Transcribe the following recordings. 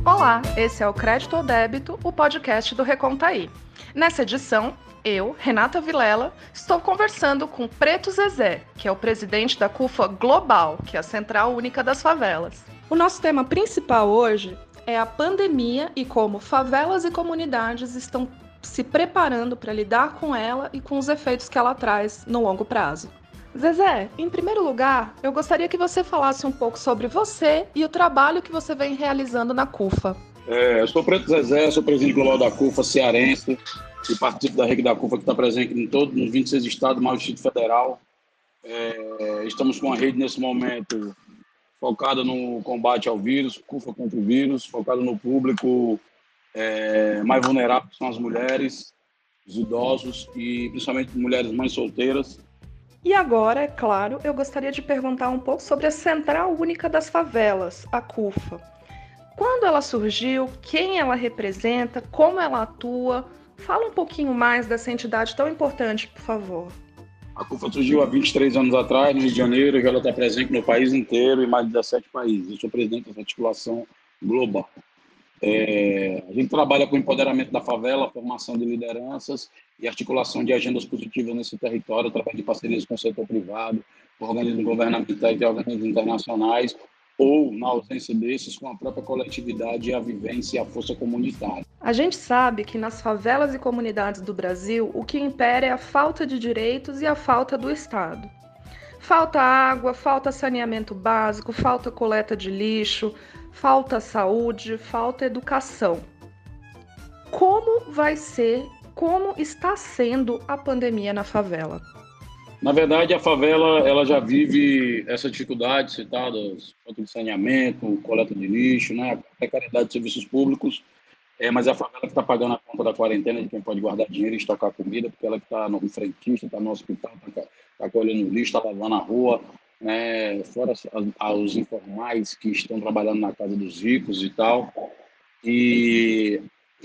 Olá, esse é o Crédito ou Débito, o podcast do Recontaí. Nessa edição, eu, Renata Vilela, estou conversando com Preto Zezé, que é o presidente da CUFA Global, que é a Central Única das Favelas. O nosso tema principal hoje é a pandemia e como favelas e comunidades estão se preparando para lidar com ela e com os efeitos que ela traz no longo prazo. Zezé, em primeiro lugar, eu gostaria que você falasse um pouco sobre você e o trabalho que você vem realizando na CUFA. Eu sou Preto Zezé, sou presidente global da CUFA cearense e participo da rede da CUFA que está presente nos 26 estados, mais o Distrito Federal. Estamos com a rede nesse momento focada no combate ao vírus, CUFA contra o vírus, focada no público mais vulnerável, que são as mulheres, os idosos e principalmente mulheres mães solteiras. E agora, é claro, eu gostaria de perguntar um pouco sobre a Central Única das Favelas, a CUFA. Quando ela surgiu, quem ela representa, como ela atua? Fala um pouquinho mais dessa entidade tão importante, por favor. A CUFA surgiu há 23 anos atrás, no Rio de Janeiro, e ela está presente no país inteiro, em mais de 17 países. Eu sou presidente dessa articulação global. A gente trabalha com o empoderamento da favela, formação de lideranças e articulação de agendas positivas nesse território, através de parcerias com o setor privado, organismos governamentais e organismos internacionais, ou, na ausência desses, com a própria coletividade, a vivência e a força comunitária. A gente sabe que nas favelas e comunidades do Brasil, o que impera é a falta de direitos e a falta do Estado. Falta água, falta saneamento básico, falta coleta de lixo, falta saúde, falta educação. Como está sendo a pandemia na favela? Na verdade, a favela ela já vive essa dificuldade citadas, falta de saneamento, coleta de lixo, né, precariedade de serviços públicos, mas é a favela que está pagando a conta da quarentena de quem pode guardar dinheiro e estocar comida, porque ela que está no frentista, está no hospital, está colhendo lixo, está lavando a rua, né, fora os informais que estão trabalhando na casa dos ricos e tal. E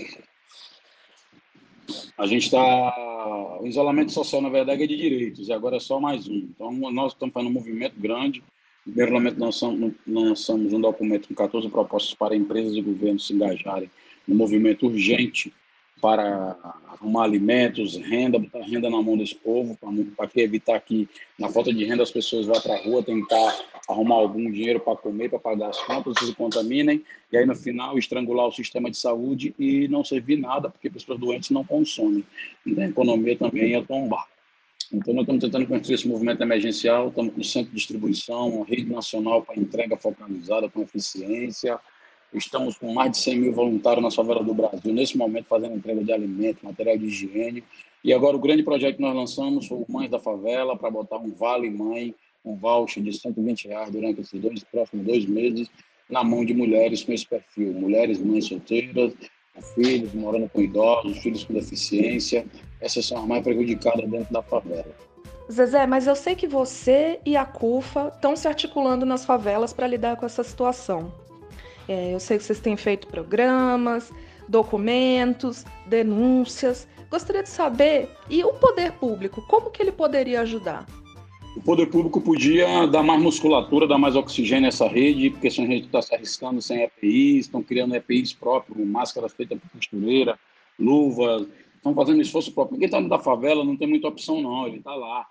a gente está... O isolamento social, na verdade, é de direitos, e agora é só mais um. Então, nós estamos fazendo um movimento grande. No primeiro momento, lançamos um documento com 14 propostas para empresas e governos se engajarem no movimento urgente para arrumar alimentos, renda, botar renda na mão desse povo, para evitar que, na falta de renda, as pessoas vão para a rua tentar arrumar algum dinheiro para comer, para pagar as contas, se contaminem, e aí, no final, estrangular o sistema de saúde e não servir nada, porque pessoas doentes não consomem. Então, a economia também ia tombar. Então, nós estamos tentando construir esse movimento emergencial, estamos com o centro de distribuição, uma rede nacional para entrega focalizada, com eficiência. Estamos com mais de 100 mil voluntários nas favelas do Brasil, nesse momento, fazendo entrega de alimentos, material de higiene. E agora, o grande projeto que nós lançamos foi o Mães da Favela, para botar um Vale Mãe, um voucher de R$120 durante esses próximos 2 meses, na mão de mulheres com esse perfil. Mulheres, mães solteiras, com filhos, morando com idosos, filhos com deficiência. Essas são as mais prejudicadas dentro da favela. Zezé, mas eu sei que você e a CUFA estão se articulando nas favelas para lidar com essa situação. Eu sei que vocês têm feito programas, documentos, denúncias. Gostaria de saber, e o poder público, como que ele poderia ajudar? O poder público podia dar mais musculatura, dar mais oxigênio nessa rede, porque a gente está se arriscando sem EPIs, estão criando EPIs próprios, máscaras feitas por costureira, luvas, estão fazendo esforço próprio. Quem está dentro da favela não tem muita opção, não, ele está lá.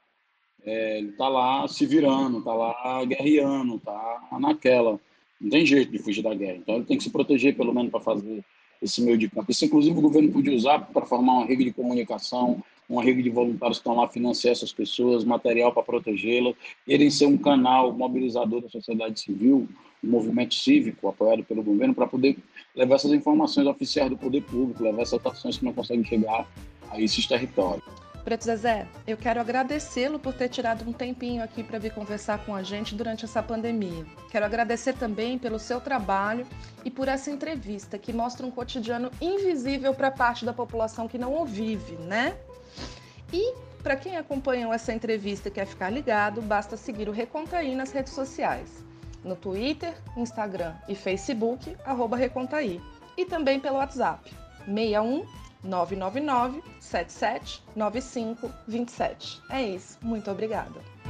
Ele está lá se virando, está lá guerreando, está naquela. Não tem jeito de fugir da guerra. Então, ele tem que se proteger, pelo menos, para fazer esse meio de campo. Isso, inclusive, o governo podia usar para formar uma rede de comunicação, uma rede de voluntários que estão lá financiar essas pessoas, material para protegê-las, e eles ser um canal mobilizador da sociedade civil, um movimento cívico apoiado pelo governo, para poder levar essas informações oficiais do poder público, levar essas ações que não conseguem chegar a esses territórios. Preto Zezé, eu quero agradecê-lo por ter tirado um tempinho aqui para vir conversar com a gente durante essa pandemia. Quero agradecer também pelo seu trabalho e por essa entrevista, que mostra um cotidiano invisível para parte da população que não o vive, né? E, para quem acompanhou essa entrevista e quer ficar ligado, basta seguir o Recontaí nas redes sociais. No Twitter, Instagram e Facebook, @Recontaí. E também pelo WhatsApp, 61 999 77 95 27. É isso. Muito obrigada.